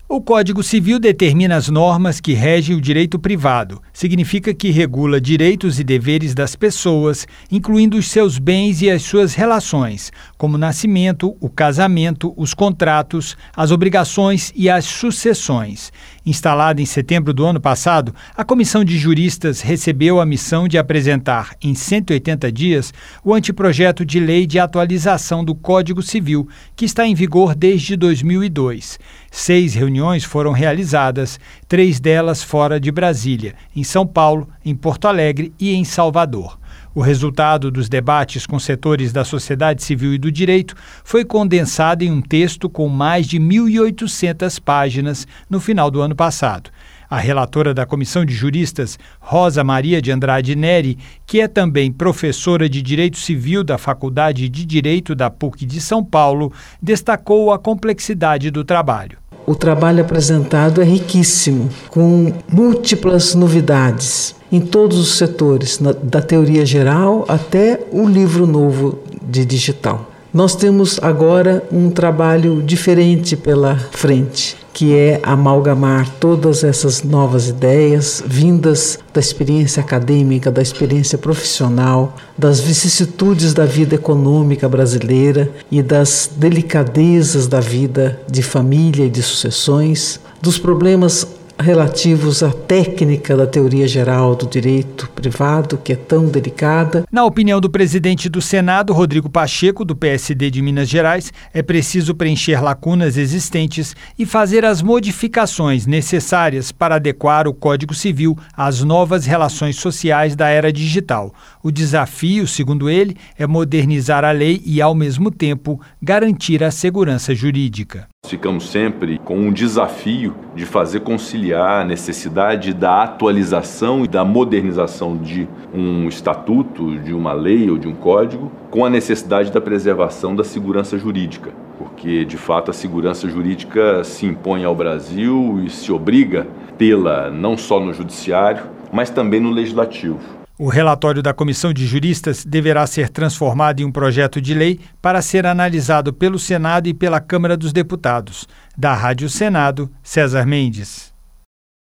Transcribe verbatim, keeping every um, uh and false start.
O Código Civil determina as normas que regem o direito privado. Significa que regula direitos e deveres das pessoas, incluindo os seus bens e as suas relações, como o nascimento, o casamento, os contratos, as obrigações e as sucessões. Instalada em setembro do ano passado, a Comissão de Juristas recebeu a missão de apresentar, em cento e oitenta dias, o anteprojeto de lei de atualização do Código Civil, que está em vigor desde dois mil e dois. Seis reuniões foram realizadas, três delas fora de Brasília, em São Paulo, em Porto Alegre e em Salvador. O resultado dos debates com setores da sociedade civil e do direito foi condensado em um texto com mais de mil e oitocentas páginas no final do ano passado. A relatora da Comissão de Juristas, Rosa Maria de Andrade Neri, que é também professora de Direito Civil da Faculdade de Direito da P U C de São Paulo, destacou a complexidade do trabalho. O trabalho apresentado é riquíssimo, com múltiplas novidades em todos os setores, da teoria geral até o livro novo de digital. Nós temos agora um trabalho diferente pela frente, que é amalgamar todas essas novas ideias vindas da experiência acadêmica, da experiência profissional, das vicissitudes da vida econômica brasileira e das delicadezas da vida de família e de sucessões, dos problemas relativos à técnica da teoria geral do direito privado, que é tão delicada. Na opinião do presidente do Senado, Rodrigo Pacheco, do P S D de Minas Gerais, é preciso preencher lacunas existentes e fazer as modificações necessárias para adequar o Código Civil às novas relações sociais da era digital. O desafio, segundo ele, é modernizar a lei e, ao mesmo tempo, garantir a segurança jurídica. Ficamos sempre com um desafio de fazer conciliar a necessidade da atualização e da modernização de um estatuto, de uma lei ou de um código, com a necessidade da preservação da segurança jurídica, porque, de fato, a segurança jurídica se impõe ao Brasil e se obriga a tê-la não só no judiciário, mas também no legislativo. O relatório da Comissão de Juristas deverá ser transformado em um projeto de lei para ser analisado pelo Senado e pela Câmara dos Deputados. Da Rádio Senado, César Mendes.